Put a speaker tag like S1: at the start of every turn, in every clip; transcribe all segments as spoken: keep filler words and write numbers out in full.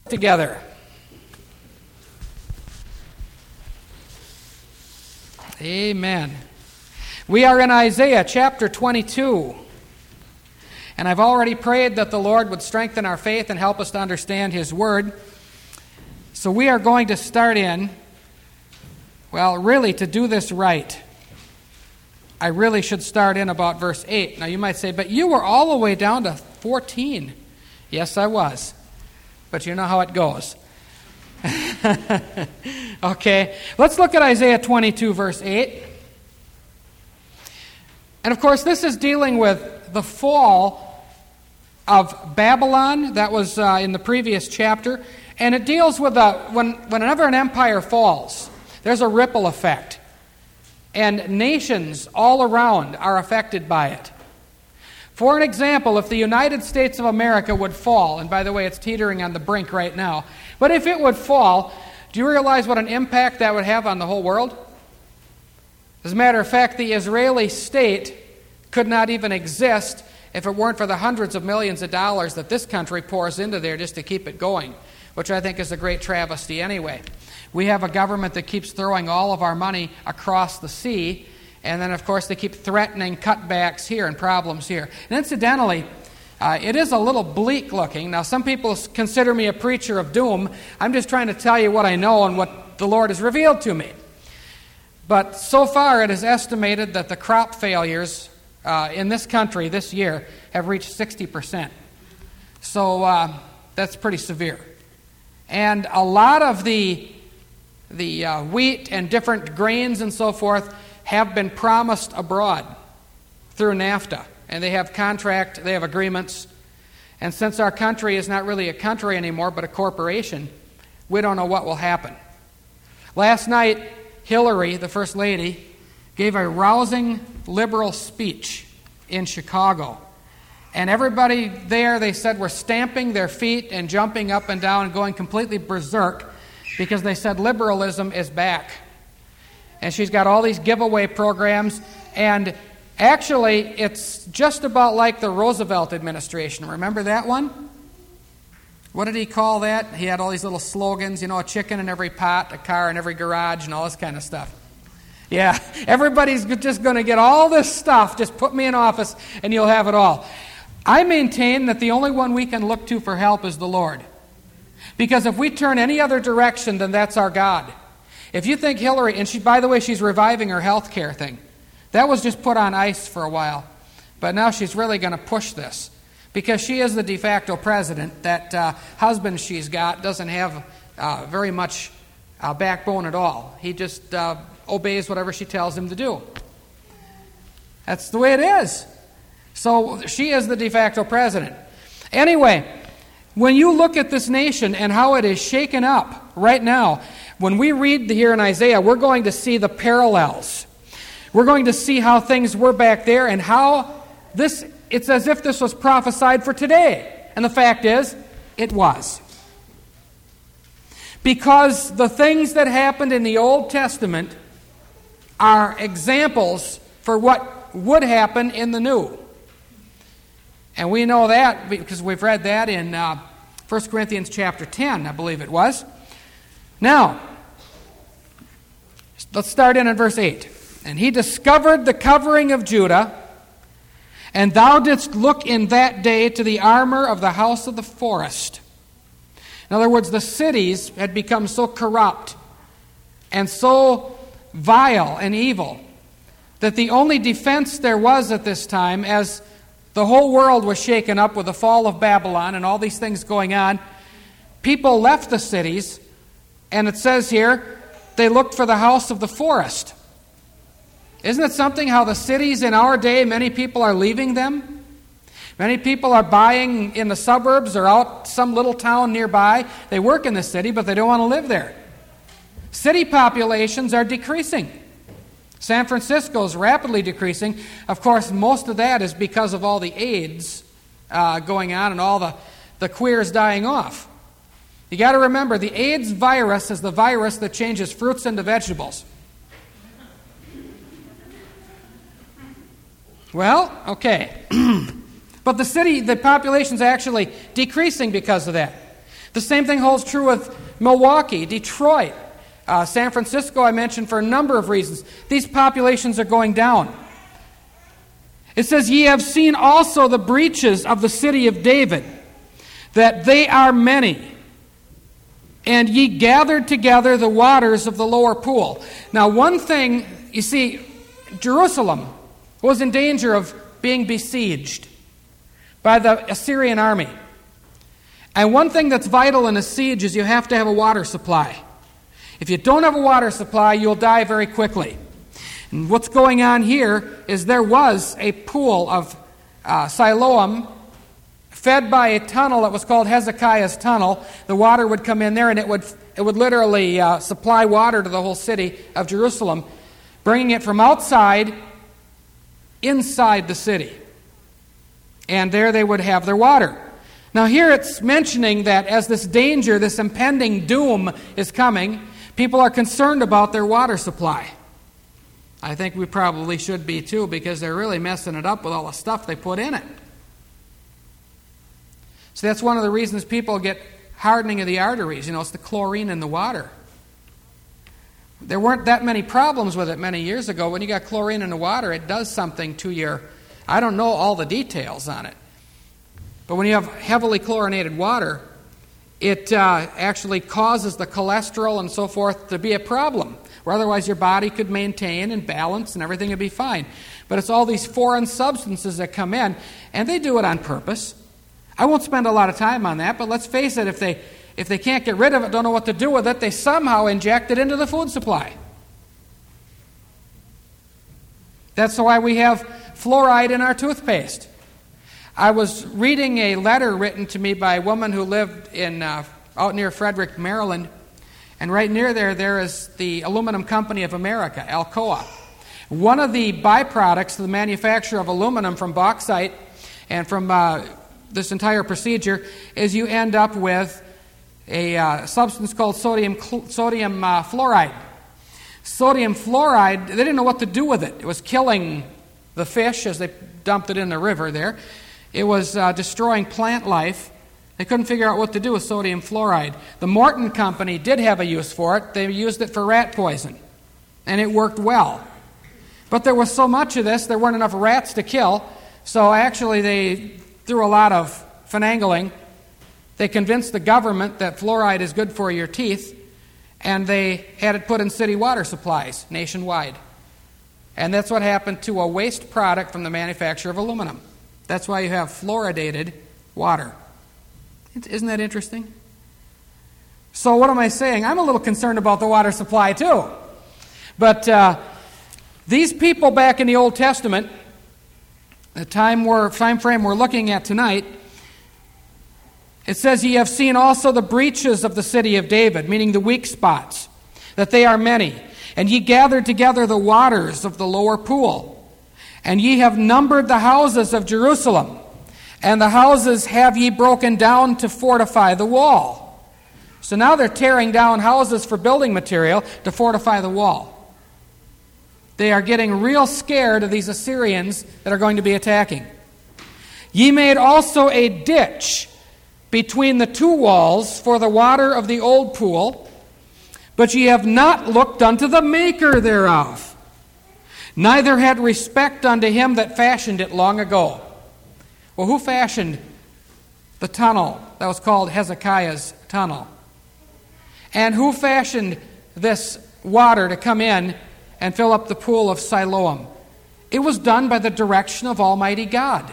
S1: Together. Amen. We are in Isaiah chapter twenty-two. And I've already prayed that the Lord would strengthen our faith and help us to understand His Word. So we are going to start in, well, really, to do this right, I really should start in about verse eight. Now you might say, but you were all the way down to fourteen. Yes, I was. But you know how it goes. Okay, let's look at Isaiah twenty-two, verse eight. And of course, this is dealing with the fall of Babylon. That was uh, in the previous chapter. And it deals with a, when, whenever an empire falls, there's a ripple effect. And nations all around are affected by it. For an example, if the United States of America would fall, and by the way, it's teetering on the brink right now, but if it would fall, do you realize what an impact that would have on the whole world? As a matter of fact, the Israeli state could not even exist if it weren't for the hundreds of millions of dollars that this country pours into there just to keep it going, which I think is a great travesty anyway. We have a government that keeps throwing all of our money across the sea, and then, of course, they keep threatening cutbacks here and problems here. And incidentally, uh, it is a little bleak looking. Now, some people consider me a preacher of doom. I'm just trying to tell you what I know and what the Lord has revealed to me. But so far, it is estimated that the crop failures uh, in this country this year have reached sixty percent. So uh, that's pretty severe. And a lot of the, the uh, wheat and different grains and so forth have been promised abroad through NAFTA. And they have contract, they have agreements. And since our country is not really a country anymore, but a corporation, we don't know what will happen. Last night, Hillary, the First Lady, gave a rousing liberal speech in Chicago. And everybody there, they said, were stamping their feet and jumping up and down and going completely berserk because they said liberalism is back. And she's got all these giveaway programs. And actually, it's just about like the Roosevelt administration. Remember that one? What did he call that? He had all these little slogans, you know, a chicken in every pot, a car in every garage, and all this kind of stuff. Yeah, everybody's just going to get all this stuff. Just put me in office, and you'll have it all. I maintain that the only one we can look to for help is the Lord. Because if we turn any other direction, then that's our God. If you think Hillary, and she, by the way, she's reviving her health care thing. That was just put on ice for a while. But now she's really going to push this. Because she is the de facto president. That uh, husband she's got doesn't have uh, very much uh, backbone at all. He just uh, obeys whatever she tells him to do. That's the way it is. So she is the de facto president. Anyway, when you look at this nation and how it is shaken up right now, when we read here in Isaiah, we're going to see the parallels. We're going to see how things were back there and how this, it's as if this was prophesied for today. And the fact is, it was. Because the things that happened in the Old Testament are examples for what would happen in the New. And we know that because we've read that in uh, First Corinthians chapter ten, I believe it was. Now, let's start in at verse eight. And he discovered the covering of Judah, and thou didst look in that day to the armor of the house of the forest. In other words, the cities had become so corrupt and so vile and evil that the only defense there was at this time, as the whole world was shaken up with the fall of Babylon and all these things going on, people left the cities, and it says here, they looked for the house of the forest. Isn't it something how the cities in our day, many people are leaving them? Many people are buying in the suburbs or out some little town nearby. They work in the city, but they don't want to live there. City populations are decreasing. San Francisco is rapidly decreasing. Of course, most of that is because of all the AIDS uh, going on and all the, the queers dying off. You got to remember, the AIDS virus is the virus that changes fruits into vegetables. Well, okay. But the city, the population's actually decreasing because of that. The same thing holds true with Milwaukee, Detroit, uh, San Francisco, I mentioned for a number of reasons. These populations are going down. It says, ye have seen also the breaches of the city of David, that they are many. And ye gathered together the waters of the lower pool. Now, one thing, you see, Jerusalem was in danger of being besieged by the Assyrian army. And one thing that's vital in a siege is you have to have a water supply. If you don't have a water supply, you'll die very quickly. And what's going on here is there was a pool of uh, Siloam fed by a tunnel that was called Hezekiah's Tunnel. The water would come in there, and it would it would literally uh, supply water to the whole city of Jerusalem, bringing it from outside inside the city. And there they would have their water. Now here it's mentioning that as this danger, this impending doom is coming, people are concerned about their water supply. I think we probably should be too, because they're really messing it up with all the stuff they put in it. So that's one of the reasons people get hardening of the arteries. You know, it's the chlorine in the water. There weren't that many problems with it many years ago. When you got chlorine in the water, it does something to your... I don't know all the details on it. But when you have heavily chlorinated water, it uh, actually causes the cholesterol and so forth to be a problem, where otherwise your body could maintain and balance and everything would be fine. But it's all these foreign substances that come in, and they do it on purpose. I won't spend a lot of time on that, but let's face it, if they if they can't get rid of it, don't know what to do with it, they somehow inject it into the food supply. That's why we have fluoride in our toothpaste. I was reading a letter written to me by a woman who lived in uh, out near Frederick, Maryland, and right near there, there is the Aluminum Company of America, Alcoa. One of the byproducts of the manufacture of aluminum from bauxite and from uh, this entire procedure is you end up with a uh, substance called sodium cl- sodium uh, fluoride. Sodium fluoride, they didn't know what to do with it. It was killing the fish as they dumped it in the river there. It was uh, destroying plant life. They couldn't figure out what to do with sodium fluoride. The Morton Company did have a use for it. They used it for rat poison, and it worked well. But there was so much of this, there weren't enough rats to kill, so actually they, through a lot of finagling, they convinced the government that fluoride is good for your teeth, and they had it put in city water supplies nationwide. And that's what happened to a waste product from the manufacture of aluminum. That's why you have fluoridated water. Isn't that interesting? So what am I saying? I'm a little concerned about the water supply too. But uh, these people back in the Old Testament, the time, we're, time frame we're looking at tonight, it says, ye have seen also the breaches of the city of David, meaning the weak spots, that they are many. And ye gathered together the waters of the lower pool. And ye have numbered the houses of Jerusalem, and the houses have ye broken down to fortify the wall. So now they're tearing down houses for building material to fortify the wall. They are getting real scared of these Assyrians that are going to be attacking. Ye made also a ditch between the two walls for the water of the old pool, but ye have not looked unto the maker thereof. Neither had respect unto him that fashioned it long ago. Well, who fashioned the tunnel that was called Hezekiah's Tunnel? And who fashioned this water to come in and fill up the pool of Siloam? It was done by the direction of Almighty God.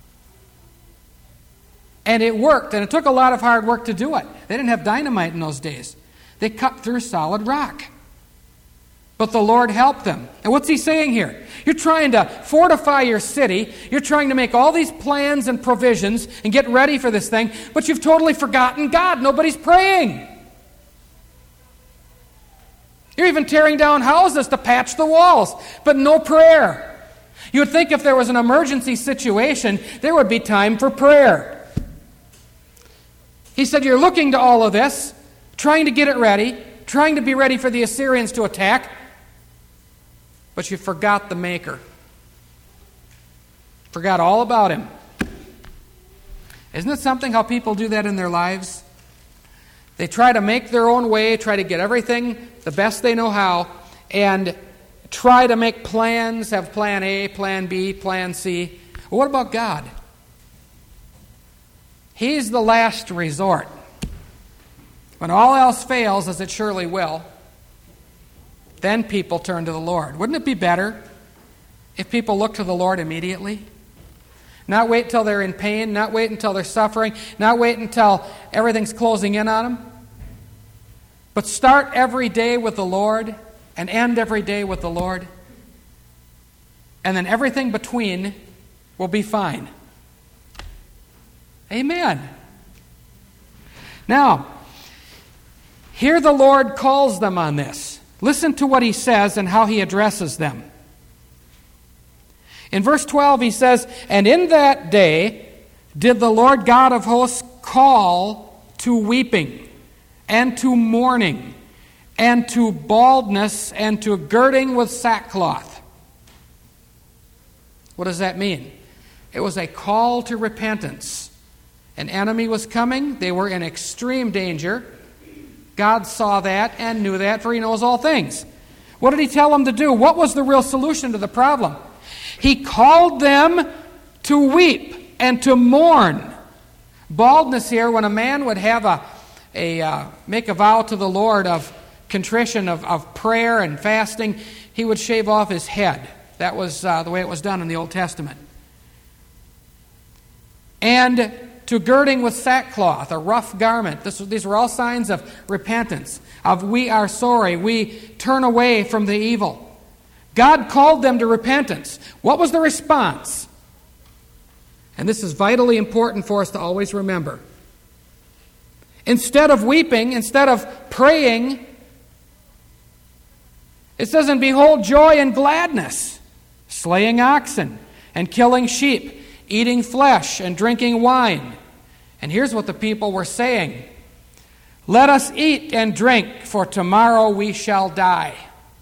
S1: And it worked, and it took a lot of hard work to do it. They didn't have dynamite in those days. They cut through solid rock. But the Lord helped them. And what's he saying here? You're trying to fortify your city. You're trying to make all these plans and provisions and get ready for this thing, but you've totally forgotten God. Nobody's praying. You're even tearing down houses to patch the walls, but no prayer. You would think if there was an emergency situation, there would be time for prayer. He said, you're looking to all of this, trying to get it ready, trying to be ready for the Assyrians to attack, but you forgot the Maker. Forgot all about Him. Isn't it something how people do that in their lives? They try to make their own way, try to get everything the best they know how, and try to make plans, have plan A, plan B, plan C. Well, what about God? He's the last resort. When all else fails, as it surely will, then people turn to the Lord. Wouldn't it be better if people look to the Lord immediately? Not wait until they're in pain, not wait until they're suffering, not wait until everything's closing in on them. But start every day with the Lord and end every day with the Lord. And then everything between will be fine. Amen. Now, here the Lord calls them on this. Listen to what he says and how he addresses them. In verse twelve he says, "And in that day did the Lord God of hosts call to weeping, and to mourning, and to baldness, and to girding with sackcloth." What does that mean? It was a call to repentance. An enemy was coming. They were in extreme danger. God saw that and knew that, for he knows all things. What did he tell them to do? What was the real solution to the problem? He called them to weep and to mourn. Baldness here, when a man would have a, a uh, make a vow to the Lord of contrition, of, of prayer and fasting, he would shave off his head. That was uh, the way it was done in the Old Testament. And to girding with sackcloth, a rough garment. This, these were all signs of repentance, of we are sorry, we turn away from the evil. God called them to repentance. What was the response? And this is vitally important for us to always remember. Instead of weeping, instead of praying, it says, "And behold, joy and gladness, slaying oxen and killing sheep, eating flesh and drinking wine." And here's what the people were saying: "Let us eat and drink, for tomorrow we shall die."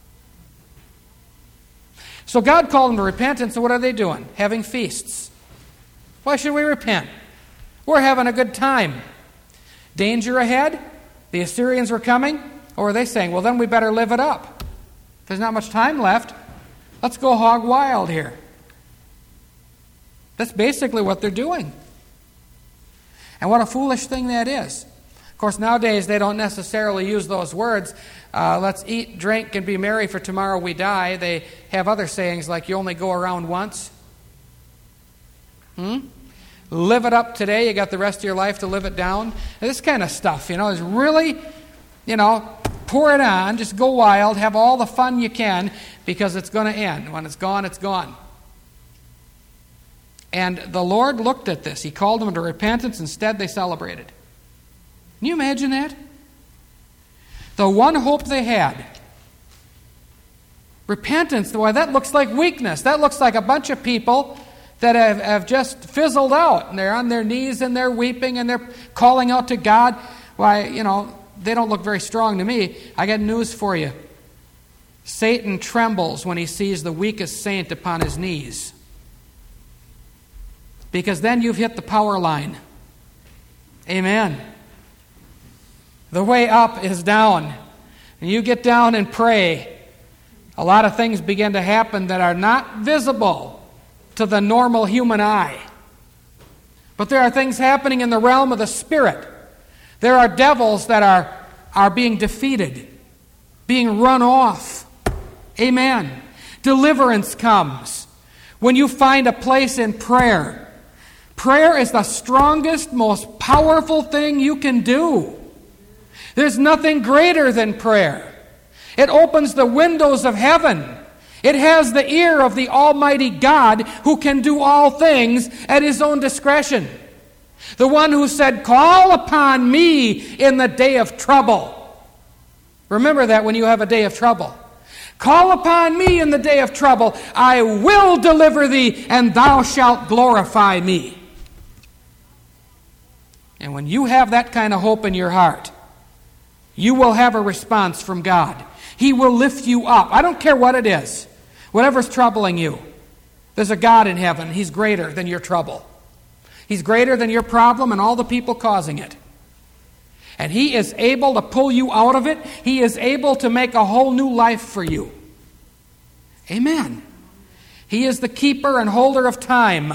S1: So God called them to repentance, and what are they doing? Having feasts. Why should we repent? We're having a good time. Danger ahead? The Assyrians were coming? Or were they saying, well, then we better live it up? There's not much time left. Let's go hog wild here. That's basically what they're doing. And what a foolish thing that is. Of course, nowadays they don't necessarily use those words. Uh, let's eat, drink, and be merry, for tomorrow we die. They have other sayings like, you only go around once. Hmm? Live it up today. You got the rest of your life to live it down. This kind of stuff, you know, is really, you know, pour it on. Just go wild. Have all the fun you can, because it's going to end. When it's gone, it's gone. And the Lord looked at this. He called them to repentance. Instead, they celebrated. Can you imagine that? The one hope they had. Repentance, why, that looks like weakness. That looks like a bunch of people that have, have just fizzled out. And they're on their knees and they're weeping and they're calling out to God. Why, you know, they don't look very strong to me. I got news for you. Satan trembles when he sees the weakest saint upon his knees. Because then you've hit the power line. Amen. The way up is down. And you get down and pray. A lot of things begin to happen that are not visible to the normal human eye. But there are things happening in the realm of the Spirit. There are devils that are, are being defeated, being run off. Amen. Deliverance comes when you find a place in prayer. Prayer is the strongest, most powerful thing you can do. There's nothing greater than prayer. It opens the windows of heaven. It has the ear of the Almighty God, who can do all things at His own discretion. The one who said, "Call upon me in the day of trouble." Remember that when you have a day of trouble. "Call upon me in the day of trouble. I will deliver thee, and thou shalt glorify me." And when you have that kind of hope in your heart, you will have a response from God. He will lift you up. I don't care what it is. Whatever's troubling you. There's a God in heaven. He's greater than your trouble. He's greater than your problem and all the people causing it. And He is able to pull you out of it. He is able to make a whole new life for you. Amen. He is the keeper and holder of time.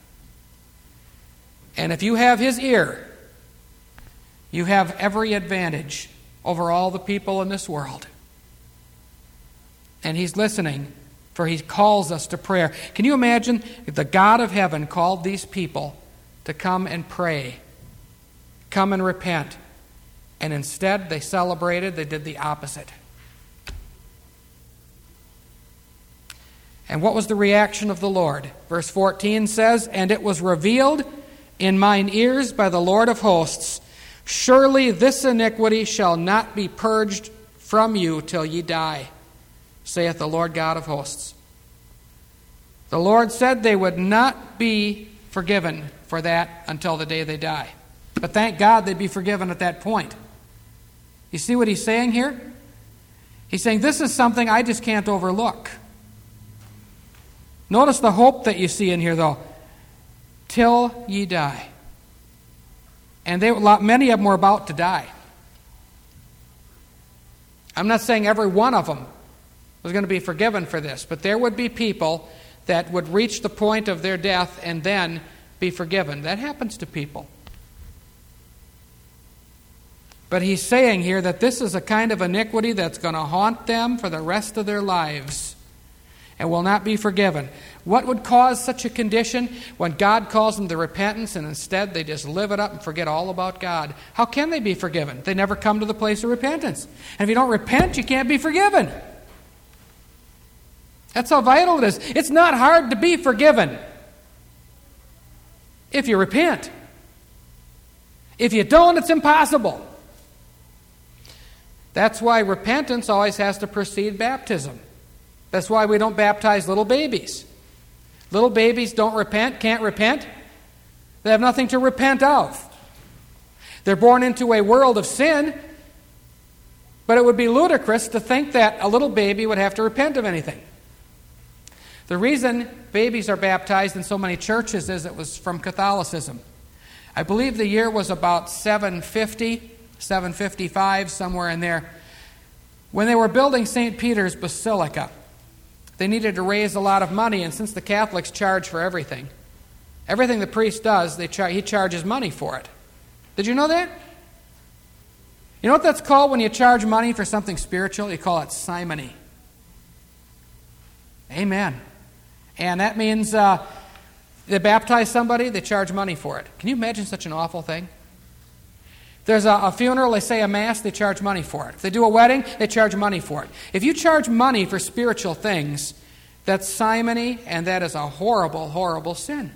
S1: And if you have His ear, you have every advantage over all the people in this world. And He's listening, for He calls us to prayer. Can you imagine if the God of heaven called these people to come and pray, come and repent, and instead they celebrated, they did the opposite? And what was the reaction of the Lord? Verse fourteen says, "And it was revealed in mine ears by the Lord of hosts, surely this iniquity shall not be purged from you till ye die, saith the Lord God of hosts." The Lord said they would not be forgiven for that until the day they die. But thank God they'd be forgiven at that point. You see what He's saying here? He's saying this is something I just can't overlook. Notice the hope that you see in here, though. Till ye die. And they, many of them were about to die. I'm not saying every one of them was going to be forgiven for this, but there would be people that would reach the point of their death and then be forgiven. That happens to people. But He's saying here that this is a kind of iniquity that's going to haunt them for the rest of their lives and will not be forgiven. What would cause such a condition when God calls them to repentance and instead they just live it up and forget all about God? How can they be forgiven? They never come to the place of repentance. And if you don't repent, you can't be forgiven. That's how vital it is. It's not hard to be forgiven if you repent. If you don't, it's impossible. That's why repentance always has to precede baptism. That's why we don't baptize little babies. Little babies don't repent, can't repent. They have nothing to repent of. They're born into a world of sin, but it would be ludicrous to think that a little baby would have to repent of anything. The reason babies are baptized in so many churches is it was from Catholicism. I believe the year was about seven fifty, seven fifty-five, somewhere in there. When they were building Saint Peter's Basilica, they needed to raise a lot of money, and since the Catholics charge for everything, everything the priest does, they char- he charges money for it. Did you know that? You know what that's called when you charge money for something spiritual? You call it simony. Amen. And that means uh, they baptize somebody, they charge money for it. Can you imagine such an awful thing? There's a, a funeral, they say a mass, they charge money for it. If they do a wedding, they charge money for it. If you charge money for spiritual things, that's simony, and that is a horrible, horrible sin.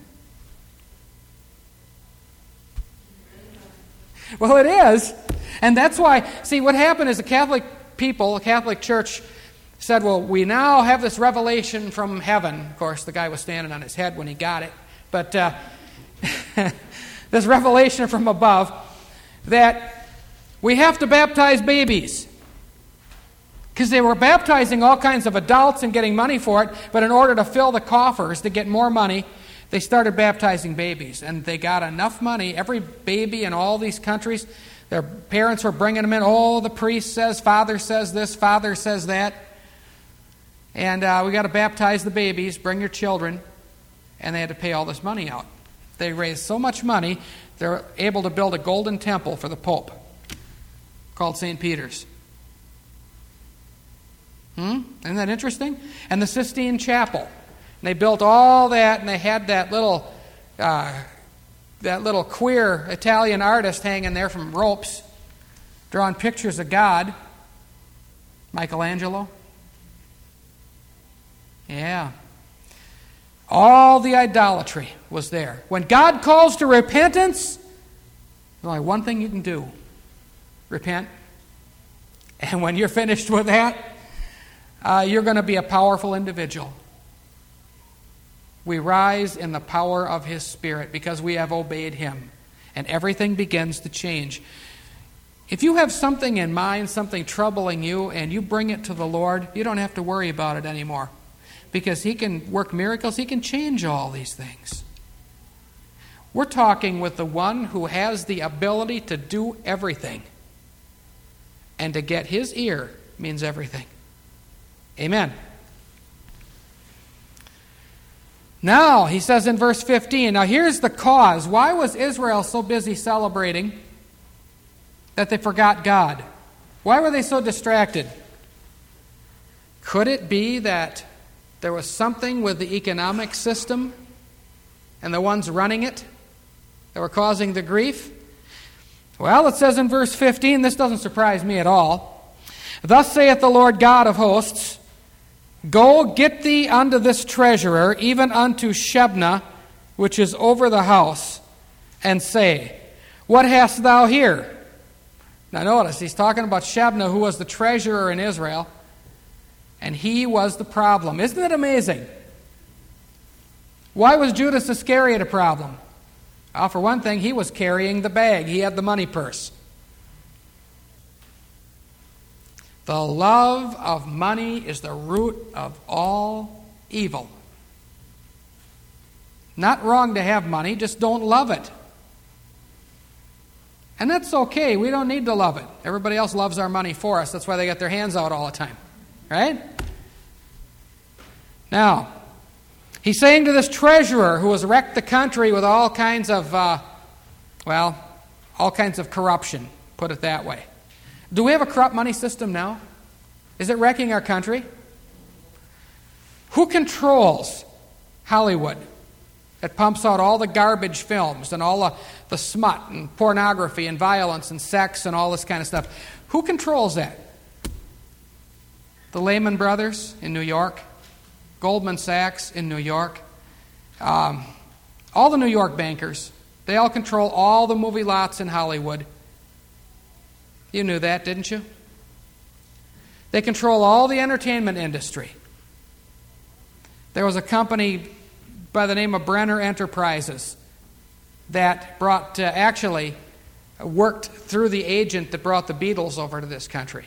S1: Well, it is. And that's why, see, what happened is the Catholic people, the Catholic Church, said, well, we now have this revelation from heaven. Of course, the guy was standing on his head when he got it. But uh, this revelation from above, that we have to baptize babies. Because they were baptizing all kinds of adults and getting money for it, but in order to fill the coffers to get more money, they started baptizing babies. And they got enough money. Every baby in all these countries, their parents were bringing them in. Oh, the priest says, father says this, father says that. And uh, we got to baptize the babies, bring your children. And they had to pay all this money out. They raised so much money, they're able to build a golden temple for the Pope called Saint Peter's. Hmm? Isn't that interesting? And the Sistine Chapel. And they built all that, and they had that little uh, that little queer Italian artist hanging there from ropes, drawing pictures of God. Michelangelo. Yeah. All the idolatry was there. When God calls to repentance, there's only one thing you can do. Repent. And when you're finished with that, uh, you're going to be a powerful individual. We rise in the power of His Spirit because we have obeyed Him. And everything begins to change. If you have something in mind, something troubling you, and you bring it to the Lord, you don't have to worry about it anymore. Because He can work miracles. He can change all these things. We're talking with the one who has the ability to do everything. And to get his ear means everything. Amen. Now, he says in verse fifteen, now here's the cause. Why was Israel so busy celebrating that they forgot God? Why were they so distracted? Could it be that there was something with the economic system and the ones running it that were causing the grief? Well, it says in verse fifteen, this doesn't surprise me at all. Thus saith the Lord God of hosts, Go, get thee unto this treasurer, even unto Shebna, which is over the house, and say, What hast thou here? Now notice, he's talking about Shebna, who was the treasurer in Israel, and he was the problem. Isn't it amazing? Why was Judas Iscariot a problem? Well, for one thing, he was carrying the bag. He had the money purse. The love of money is the root of all evil. Not wrong to have money, just don't love it. And that's okay. We don't need to love it. Everybody else loves our money for us. That's why they got their hands out all the time. Right? Now, he's saying to this treasurer who has wrecked the country with all kinds of, uh, well, all kinds of corruption, put it that way. Do we have a corrupt money system now? Is it wrecking our country? Who controls Hollywood? It pumps out all the garbage films and all the, the smut and pornography and violence and sex and all this kind of stuff. Who controls that? The Lehman Brothers in New York, Goldman Sachs in New York, um, all the New York bankers. They all control all the movie lots in Hollywood. You knew that, didn't you? They control all the entertainment industry. There was a company by the name of Brenner Enterprises that brought, uh, actually worked through the agent that brought the Beatles over to this country.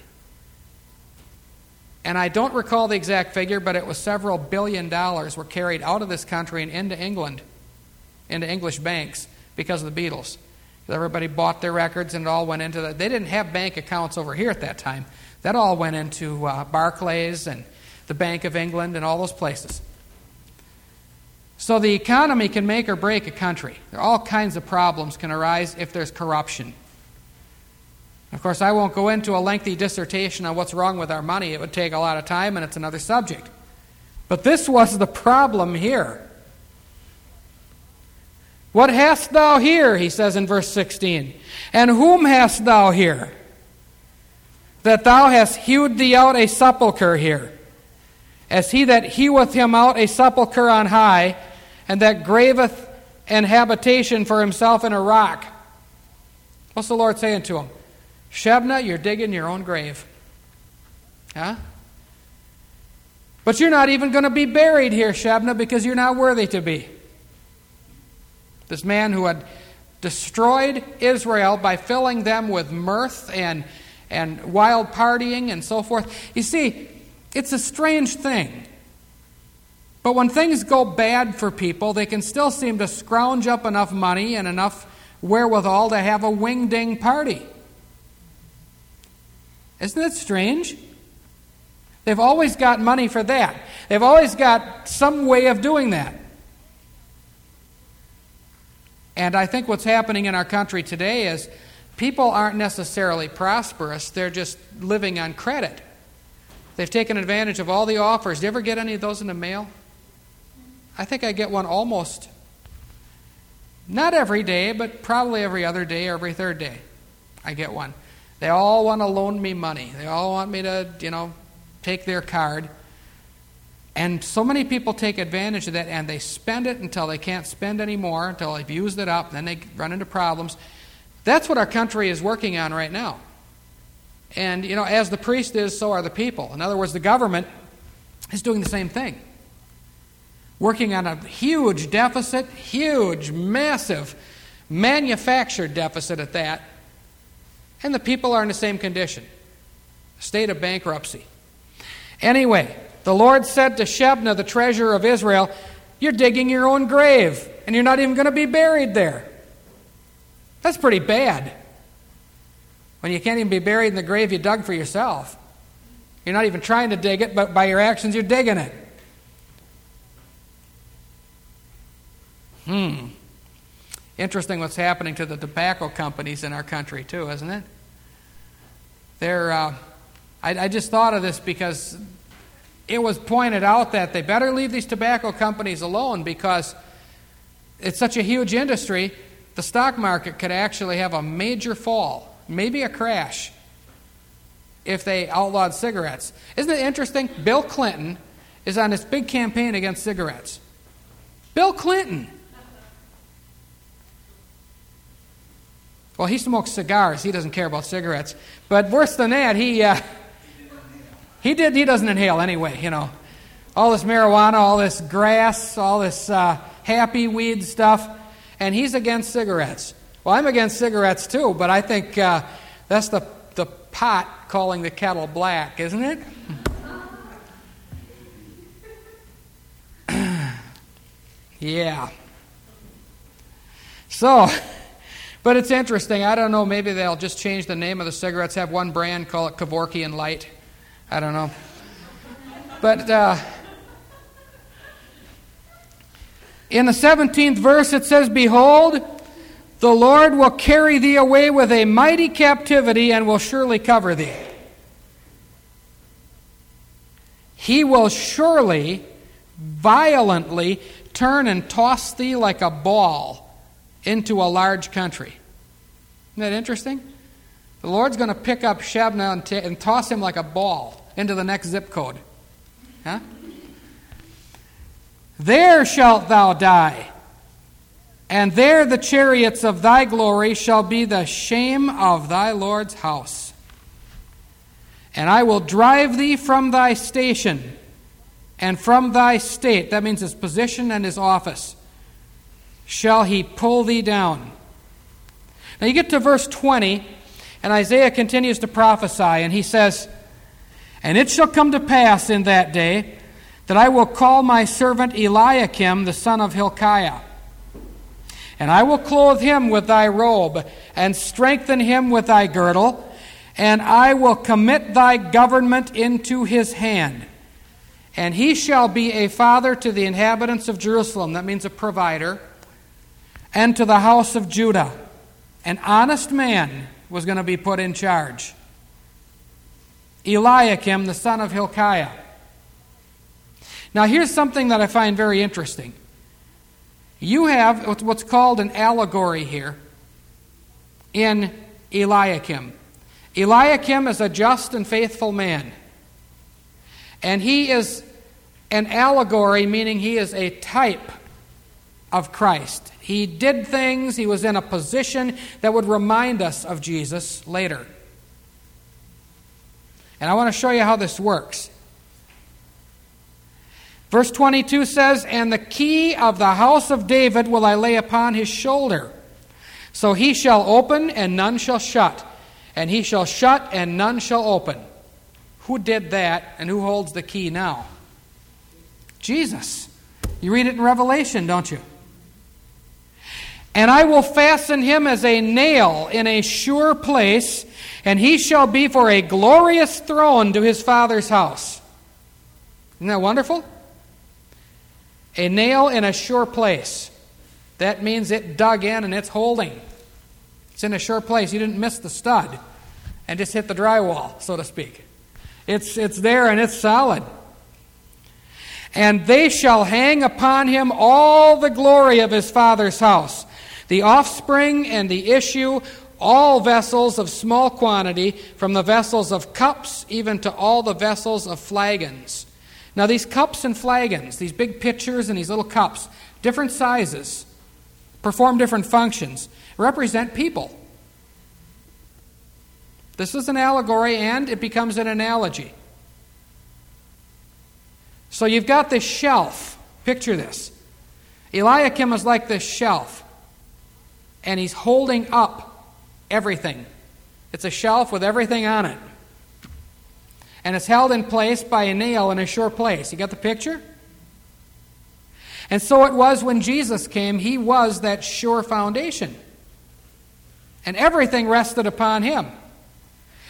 S1: And I don't recall the exact figure, but it was several billion dollars were carried out of this country and into England, into English banks, because of the Beatles. Everybody bought their records and it all went into that. They didn't have bank accounts over here at that time. That all went into uh, Barclays and the Bank of England and all those places. So the economy can make or break a country. There are all kinds of problems can arise if there's corruption. Of course, I won't go into a lengthy dissertation on what's wrong with our money. It would take a lot of time, and it's another subject. But this was the problem here. What hast thou here, he says in verse sixteen, and whom hast thou here, that thou hast hewed thee out a sepulchre here, as he that heweth him out a sepulchre on high, and that graveth an habitation for himself in a rock. What's the Lord saying to him? Shebna, you're digging your own grave. Huh? But you're not even going to be buried here, Shebna, because you're not worthy to be. This man who had destroyed Israel by filling them with mirth and, and wild partying and so forth. You see, it's a strange thing. But when things go bad for people, they can still seem to scrounge up enough money and enough wherewithal to have a wing-ding party. Isn't that strange? They've always got money for that. They've always got some way of doing that. And I think what's happening in our country today is people aren't necessarily prosperous. They're just living on credit. They've taken advantage of all the offers. Do you ever get any of those in the mail? I think I get one almost, not every day, but probably every other day or every third day. I get one. They all want to loan me money. They all want me to, you know, take their card. And so many people take advantage of that, and they spend it until they can't spend anymore, until they've used it up, and then they run into problems. That's what our country is working on right now. And, you know, as the priest is, so are the people. In other words, the government is doing the same thing. Working on a huge deficit, huge, massive, manufactured deficit at that. And the people are in the same condition. A state of bankruptcy. Anyway, the Lord said to Shebna, the treasurer of Israel, you're digging your own grave, and you're not even going to be buried there. That's pretty bad. When you can't even be buried in the grave you dug for yourself. You're not even trying to dig it, but by your actions you're digging it. Hmm. Interesting what's happening to the tobacco companies in our country too, isn't it? They're, uh, I, I just thought of this because it was pointed out that they better leave these tobacco companies alone because it's such a huge industry, the stock market could actually have a major fall, maybe a crash, if they outlawed cigarettes. Isn't it interesting? Bill Clinton is on this big campaign against cigarettes. Bill Clinton. Well, he smokes cigars. He doesn't care about cigarettes. But worse than that, he uh, he did. He doesn't inhale anyway. You know, all this marijuana, all this grass, all this uh, happy weed stuff, and he's against cigarettes. Well, I'm against cigarettes too, but I think uh, that's the the pot calling the kettle black, isn't it? Yeah. So. But it's interesting. I don't know. Maybe they'll just change the name of the cigarettes, have one brand, call it Kevorkian Light. I don't know. But uh, in the seventeenth verse it says, "Behold, the Lord will carry thee away with a mighty captivity and will surely cover thee. He will surely violently turn and toss thee like a ball into a large country." Isn't that interesting? The Lord's going to pick up Shebna and, t- and toss him like a ball into the next zip code. Huh? "There shalt thou die, and there the chariots of thy glory shall be the shame of thy Lord's house. And I will drive thee from thy station, and from thy state," that means his position and his office, "shall he pull thee down." Now you get to verse twenty, and Isaiah continues to prophesy, and he says, "And it shall come to pass in that day that I will call my servant Eliakim, the son of Hilkiah, and I will clothe him with thy robe, and strengthen him with thy girdle, and I will commit thy government into his hand. And he shall be a father to the inhabitants of Jerusalem," that means a provider, "and to the house of Judah." An honest man was going to be put in charge. Eliakim, the son of Hilkiah. Now here's something that I find very interesting. You have what's called an allegory here in Eliakim. Eliakim is a just and faithful man. And he is an allegory, meaning he is a type of Christ. He did things, he was in a position that would remind us of Jesus later. And I want to show you how this works. Verse twenty-two says, "And the key of the house of David will I lay upon his shoulder. So he shall open, and none shall shut. And he shall shut, and none shall open." Who did that, and who holds the key now? Jesus. You read it in Revelation, don't you? "And I will fasten him as a nail in a sure place, and he shall be for a glorious throne to his Father's house." Isn't that wonderful? A nail in a sure place. That means it dug in and it's holding. It's in a sure place. You didn't miss the stud and just hit the drywall, so to speak. It's, it's there and it's solid. "And they shall hang upon him all the glory of his Father's house, the offspring and the issue, all vessels of small quantity, from the vessels of cups even to all the vessels of flagons." Now these cups and flagons, these big pitchers and these little cups, different sizes, perform different functions, represent people. This is an allegory and it becomes an analogy. So you've got this shelf. Picture this. Eliakim is like this shelf. And he's holding up everything. It's a shelf with everything on it. And it's held in place by a nail in a sure place. You got the picture? And so it was when Jesus came. He was that sure foundation. And everything rested upon him.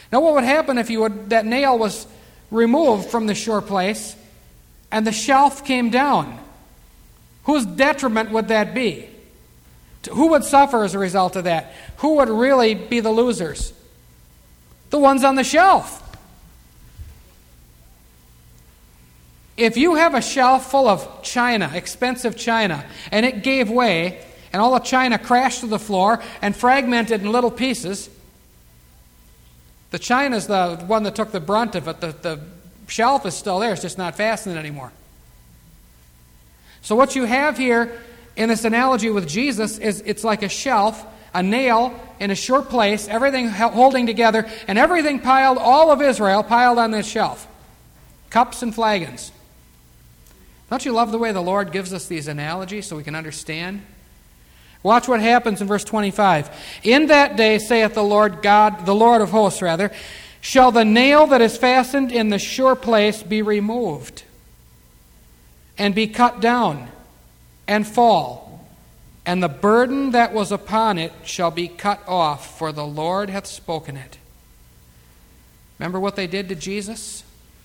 S1: Now what would happen if you would, that nail was removed from the sure place and the shelf came down? Whose detriment would that be? Who would suffer as a result of that? Who would really be the losers? The ones on the shelf. If you have a shelf full of china, expensive china, and it gave way, and all the china crashed to the floor and fragmented in little pieces, the china's the one that took the brunt of it. The, the shelf is still there, it's just not fastened anymore. So what you have here in this analogy with Jesus is it's like a shelf, a nail in a sure place, everything holding together, and everything piled, all of Israel piled on this shelf. Cups and flagons. Don't you love the way the Lord gives us these analogies so we can understand? Watch what happens in verse twenty-five. In that day, saith the Lord God, the Lord of hosts rather, shall the nail that is fastened in the sure place be removed, and be cut down, and fall, and the burden that was upon it shall be cut off, for the Lord hath spoken it. Remember what they did to Jesus?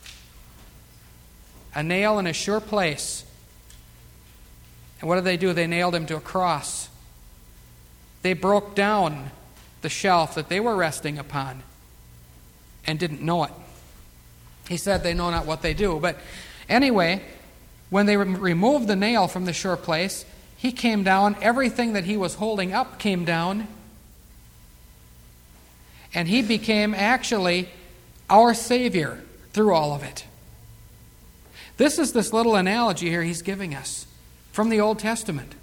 S1: A nail in a sure place. And what did they do? They nailed him to a cross. They broke down the shelf that they were resting upon and didn't know it. He said they know not what they do. But anyway, when they removed the nail from the sure place, he came down. Everything that he was holding up came down. And he became actually our Savior through all of it. This is this little analogy here he's giving us from the Old Testament.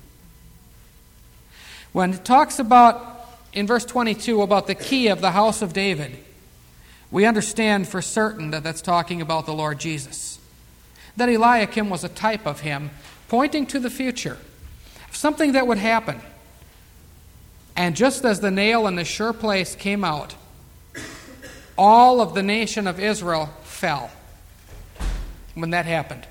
S1: When it talks about, in verse twenty-two, about the key of the house of David, we understand for certain that that's talking about the Lord Jesus. That Eliakim was a type of him, pointing to the future, something that would happen. And just as the nail in the sure place came out, all of the nation of Israel fell when that happened.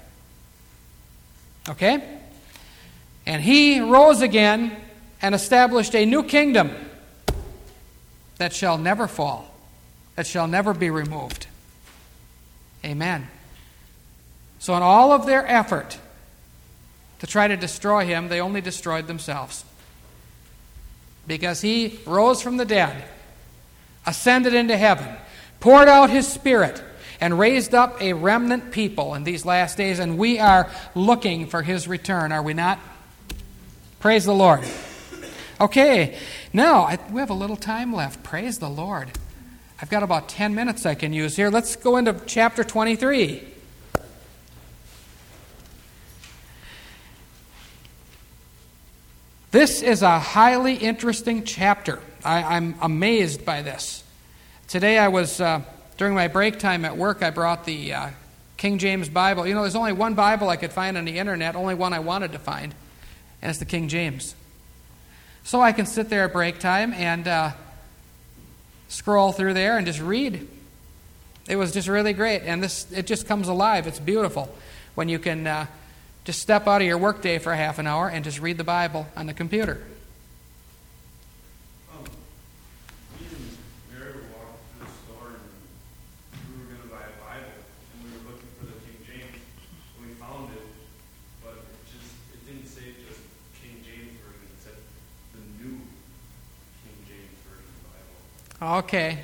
S1: Okay? And he rose again and established a new kingdom that shall never fall, that shall never be removed. Amen. So in all of their effort to try to destroy him, they only destroyed themselves. Because he rose from the dead, ascended into heaven, poured out his Spirit, and raised up a remnant people in these last days, and we are looking for his return, are we not? Praise the Lord. Okay, now I, we have a little time left. Praise the Lord. I've got about ten minutes I can use here. Let's go into chapter twenty-three. This is a highly interesting chapter. I, I'm amazed by this. Today I was... Uh, During my break time at work, I brought the uh, King James Bible. You know, there's only one Bible I could find on the internet, only one I wanted to find, and it's the King James. So I can sit there at break time and uh, scroll through there and just read. It was just really great, and this it just comes alive. It's beautiful when you can uh, just step out of your work day for a half an hour and just read the Bible on the computer. Okay.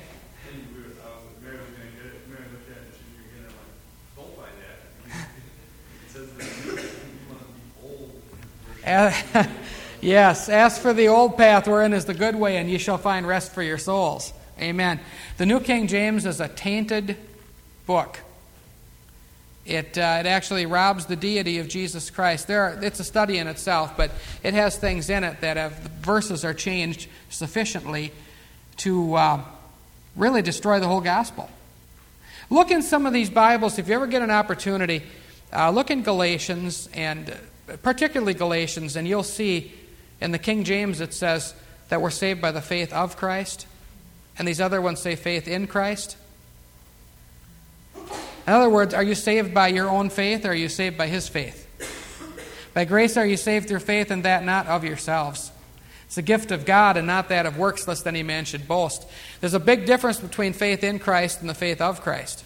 S1: Yes, as for the old path wherein is the good way, and ye shall find rest for your souls. Amen. The New King James is a tainted book. It uh, it actually robs the deity of Jesus Christ. There, are, it's a study in itself, but it has things in it that have the verses are changed sufficiently to uh, really destroy the whole gospel. Look in some of these Bibles, if you ever get an opportunity, uh, look in Galatians, and particularly Galatians, and you'll see in the King James it says that we're saved by the faith of Christ, and these other ones say faith in Christ. In other words, are you saved by your own faith, or are you saved by his faith? By grace are you saved through faith, and that not of yourselves. It It's a gift of God and not that of works, lest any man should boast. There's a big difference between faith in Christ and the faith of Christ.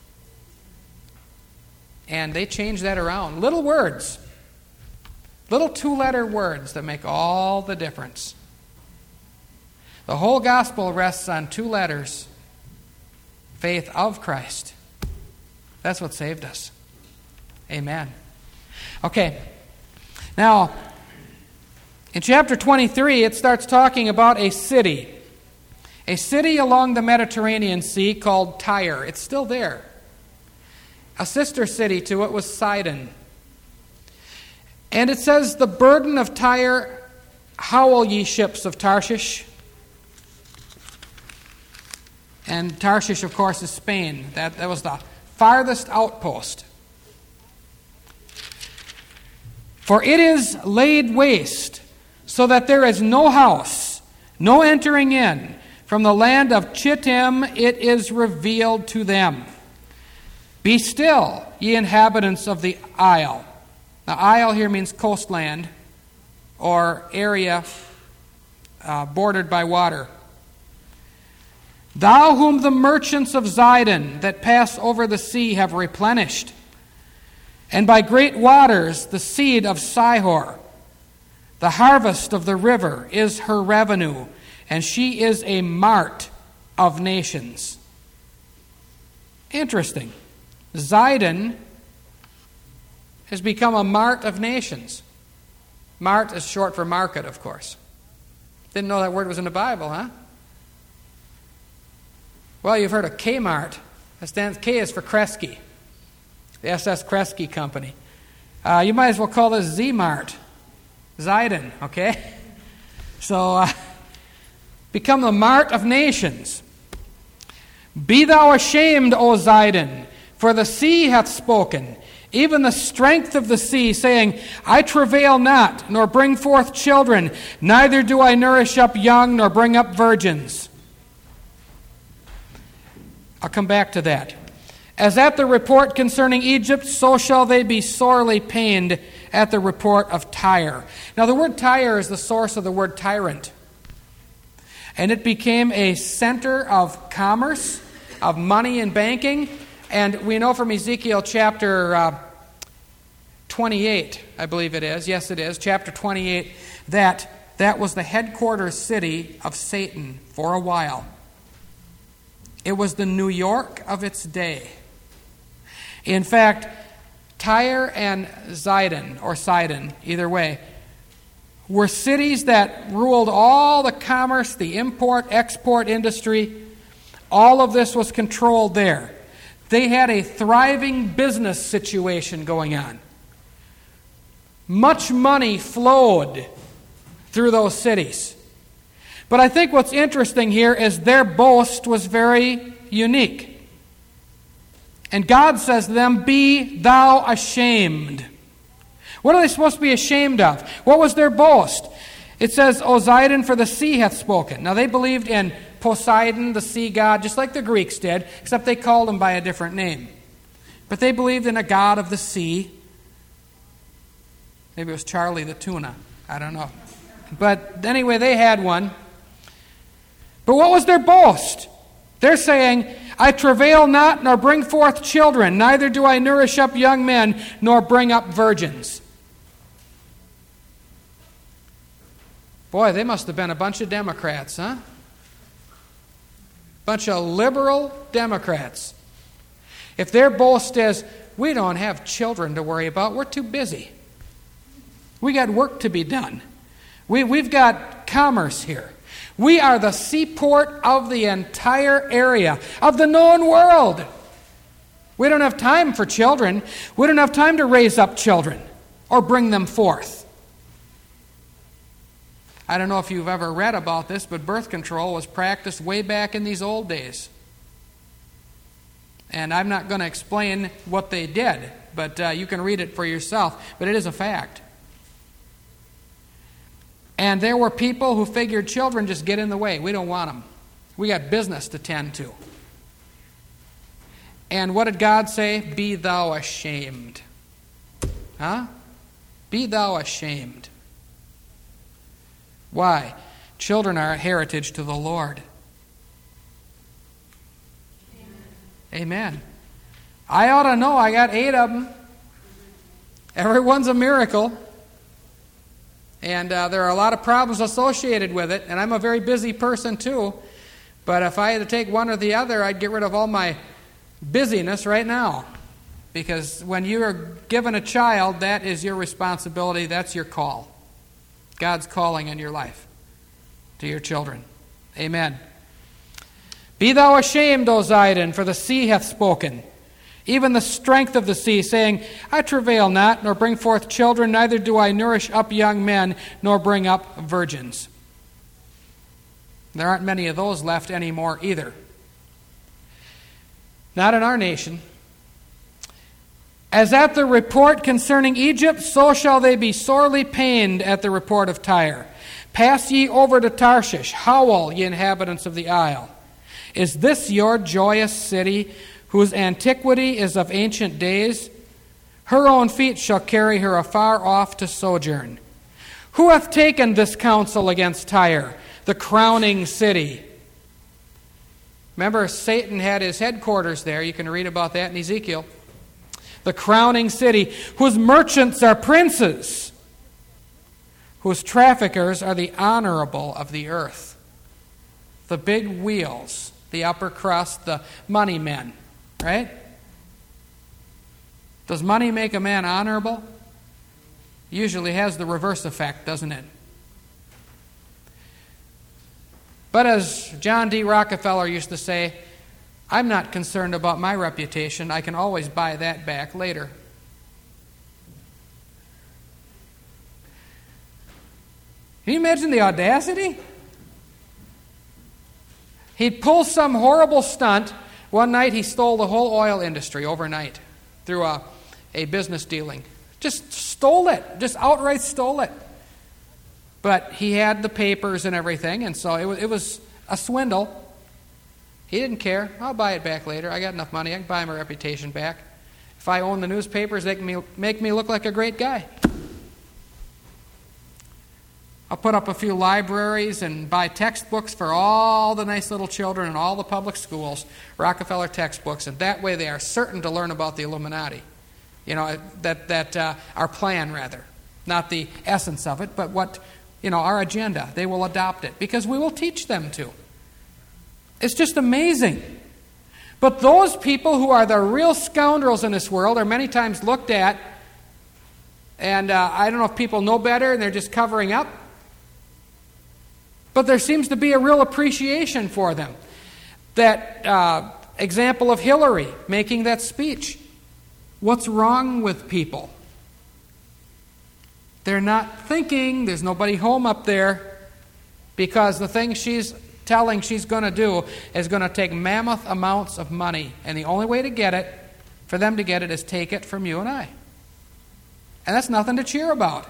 S1: And they change that around. Little words. Little two-letter words that make all the difference. The whole gospel rests on two letters. Faith of Christ. That's what saved us. Amen. Okay. Now, in chapter twenty-three, it starts talking about a city. A city along the Mediterranean Sea called Tyre. It's still there. A sister city to it was Sidon. And it says, the burden of Tyre, howl ye ships of Tarshish. And Tarshish, of course, is Spain. That, that was the farthest outpost. For it is laid waste, so that there is no house, no entering in. From the land of Chittim it is revealed to them. Be still, ye inhabitants of the isle. Now, isle here means coastland or area uh, bordered by water. Thou whom the merchants of Zidon that pass over the sea have replenished, and by great waters the seed of Sihor. The harvest of the river is her revenue, and she is a mart of nations. Interesting. Zidon has become a mart of nations. Mart is short for market, of course. Didn't know that word was in the Bible, huh? Well, you've heard of Kmart. That stands, K is for Kresge, the S S Kresge Company. Uh, you might as well call this Z-Mart. Zidon, okay? So, uh, become the mart of nations. Be thou ashamed, O Zidon, for the sea hath spoken, even the strength of the sea, saying, I travail not, nor bring forth children, neither do I nourish up young, nor bring up virgins. I'll come back to that. As at the report concerning Egypt, so shall they be sorely pained at the report of Tyre. Now, the word Tyre is the source of the word tyrant. And it became a center of commerce, of money and banking. And we know from Ezekiel chapter uh, twenty-eight, I believe it is. Yes, it is. Chapter twenty-eight, that that was the headquarters city of Satan for a while. It was the New York of its day. In fact, Tyre and Zidon, or Sidon, either way, were cities that ruled all the commerce, the import-export industry. All of this was controlled there. They had a thriving business situation going on. Much money flowed through those cities. But I think what's interesting here is their boast was very unique. And God says to them, be thou ashamed. What are they supposed to be ashamed of? What was their boast? It says, O Zidon, for the sea hath spoken. Now they believed in Poseidon, the sea god, just like the Greeks did, except they called him by a different name. But they believed in a god of the sea. Maybe it was Charlie the tuna. I don't know. But anyway, they had one. But what was their boast? They're saying, I travail not, nor bring forth children, neither do I nourish up young men, nor bring up virgins. Boy, they must have been a bunch of Democrats, huh? Bunch of liberal Democrats. If their boast is, we don't have children to worry about, we're too busy. We got work to be done. We, we've got commerce here. We are the seaport of the entire area, of the known world. We don't have time for children. We don't have time to raise up children or bring them forth. I don't know if you've ever read about this, but birth control was practiced way back in these old days. And I'm not going to explain what they did, but uh, you can read it for yourself. But it is a fact. And there were people who figured children just get in the way. We don't want them. We got business to tend to. And what did God say? Be thou ashamed. Huh? Be thou ashamed. Why? Children are a heritage to the Lord. Amen. Amen. I ought to know. I got eight of them. Everyone's a miracle. And uh, there are a lot of problems associated with it. And I'm a very busy person too. But if I had to take one or the other, I'd get rid of all my busyness right now. Because when you are given a child, that is your responsibility. That's your call. God's calling in your life to your children. Amen. Be thou ashamed, O Zidon, for the sea hath spoken. Even the strength of the sea, saying, I travail not, nor bring forth children, neither do I nourish up young men, nor bring up virgins. There aren't many of those left anymore either. Not in our nation. As at the report concerning Egypt, so shall they be sorely pained at the report of Tyre. Pass ye over to Tarshish, howl, ye inhabitants of the isle. Is this your joyous city, whose antiquity is of ancient days? Her own feet shall carry her afar off to sojourn. Who hath taken this counsel against Tyre, the crowning city? Remember, Satan had his headquarters there. You can read about that in Ezekiel. The crowning city, whose merchants are princes, whose traffickers are the honorable of the earth. The big wheels, the upper crust, the money men. Right? Does money make a man honorable? Usually has the reverse effect, doesn't it? But as John D. Rockefeller used to say, I'm not concerned about my reputation. I can always buy that back later. Can you imagine the audacity? He'd pull some horrible stunt. One night he stole the whole oil industry overnight through a, a business dealing. Just stole it. Just outright stole it. But he had the papers and everything, and so it was, it was a swindle. He didn't care. I'll buy it back later. I got enough money. I can buy my reputation back. If I own the newspapers, they can make me look like a great guy. I'll put up a few libraries and buy textbooks for all the nice little children in all the public schools, Rockefeller textbooks, and that way they are certain to learn about the Illuminati. You know, that that uh, our plan, rather. Not the essence of it, but what, you know, our agenda. They will adopt it because we will teach them to. It's just amazing. But those people who are the real scoundrels in this world are many times looked at, and uh, I don't know if people know better and they're just covering up. But there seems to be a real appreciation for them. That uh, example of Hillary making that speech. What's wrong with people? They're not thinking. There's nobody home up there. Because the thing she's telling she's going to do is going to take mammoth amounts of money. And the only way to get it, for them to get it, is take it from you and I. And that's nothing to cheer about.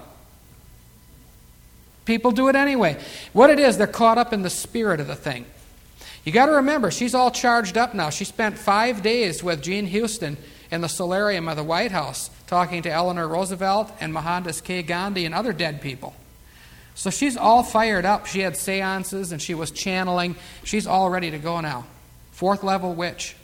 S1: People do it anyway. What it is, they're caught up in the spirit of the thing. You got to remember, she's all charged up now. She spent five days with Gene Houston in the solarium of the White House talking to Eleanor Roosevelt and Mohandas K. Gandhi and other dead people. So she's all fired up. She had seances and she was channeling. She's all ready to go now. Fourth level witch.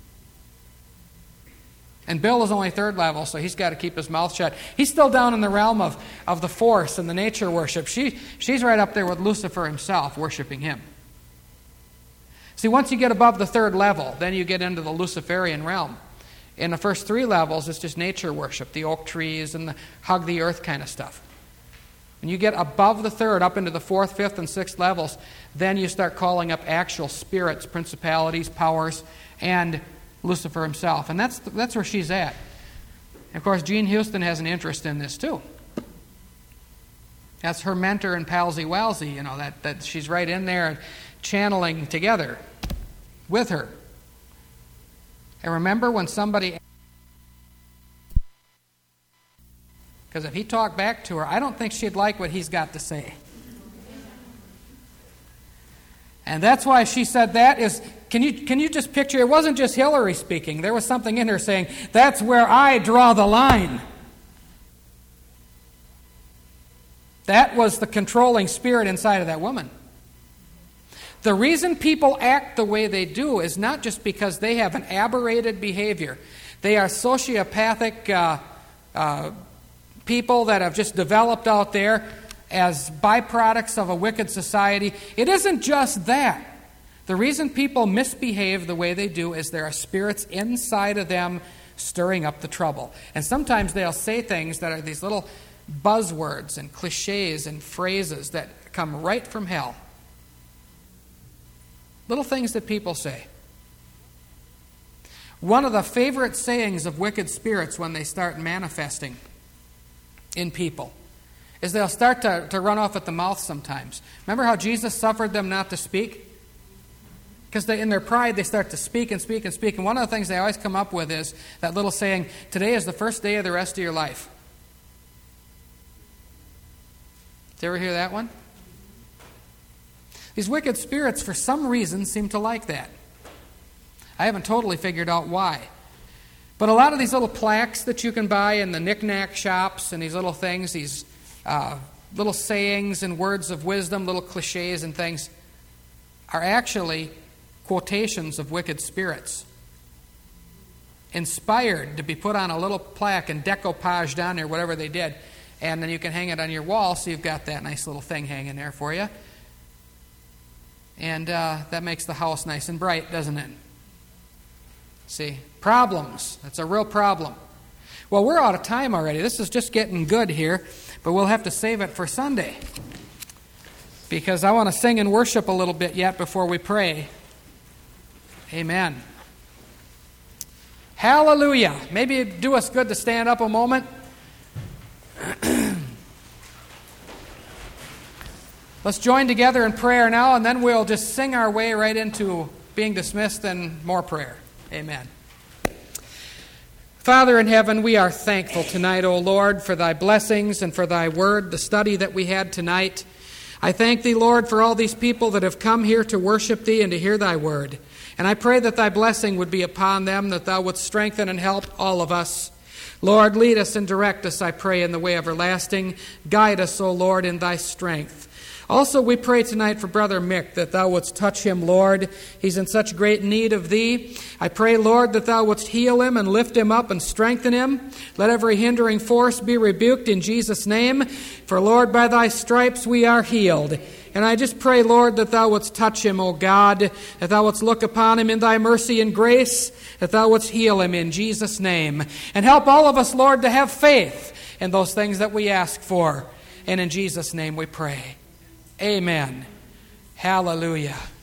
S1: And Bill is only third level, so he's got to keep his mouth shut. He's still down in the realm of, of the force and the nature worship. She, she's right up there with Lucifer himself, worshiping him. See, once you get above the third level, then you get into the Luciferian realm. In the first three levels, it's just nature worship, the oak trees and the hug the earth kind of stuff. When you get above the third, up into the fourth, fifth, and sixth levels, then you start calling up actual spirits, principalities, powers, and Lucifer himself. And that's that's where she's at. And of course, Gene Houston has an interest in this too. That's her mentor in Palsy Walsy, you know, that, that she's right in there channeling together with her. And remember when somebody... Because if he talked back to her, I don't think she'd like what he's got to say. And that's why she said that is... Can you can you just picture, it wasn't just Hillary speaking. There was something in her saying, that's where I draw the line. That was the controlling spirit inside of that woman. The reason people act the way they do is not just because they have an aberrated behavior. They are sociopathic uh, uh, people that have just developed out there as byproducts of a wicked society. It isn't just that. The reason people misbehave the way they do is there are spirits inside of them stirring up the trouble. And sometimes they'll say things that are these little buzzwords and cliches and phrases that come right from hell. Little things that people say. One of the favorite sayings of wicked spirits when they start manifesting in people is they'll start to, to run off at the mouth sometimes. Remember how Jesus suffered them not to speak? Because in their pride, they start to speak and speak and speak. And one of the things they always come up with is that little saying, today is the first day of the rest of your life. Did you ever hear that one? These wicked spirits, for some reason, seem to like that. I haven't totally figured out why. But a lot of these little plaques that you can buy in the knick-knack shops and these little things, these uh, little sayings and words of wisdom, little cliches and things, are actually quotations of wicked spirits. Inspired to be put on a little plaque and decoupaged on there, whatever they did. And then you can hang it on your wall so you've got that nice little thing hanging there for you. And uh, that makes the house nice and bright, doesn't it? See, problems. That's a real problem. Well, we're out of time already. This is just getting good here, but we'll have to save it for Sunday. Because I want to sing and worship a little bit yet before we pray. Amen. Hallelujah. Maybe it'd do us good to stand up a moment. Let's join together in prayer now, and then we'll just sing our way right into being dismissed and more prayer. Amen. Father in heaven, we are thankful tonight, O Lord, for thy blessings and for thy word, the study that we had tonight. I thank thee, Lord, for all these people that have come here to worship thee and to hear thy word. And I pray that thy blessing would be upon them, that thou wouldst strengthen and help all of us. Lord, lead us and direct us, I pray, in the way everlasting. Guide us, O Lord, in thy strength. Also, we pray tonight for Brother Mick, that thou wouldst touch him, Lord. He's in such great need of thee. I pray, Lord, that thou wouldst heal him and lift him up and strengthen him. Let every hindering force be rebuked in Jesus' name. For, Lord, by thy stripes we are healed. And I just pray, Lord, that thou wouldst touch him, O God, that thou wouldst look upon him in thy mercy and grace, that thou wouldst heal him in Jesus' name. And help all of us, Lord, to have faith in those things that we ask for. And in Jesus' name we pray. Amen. Hallelujah.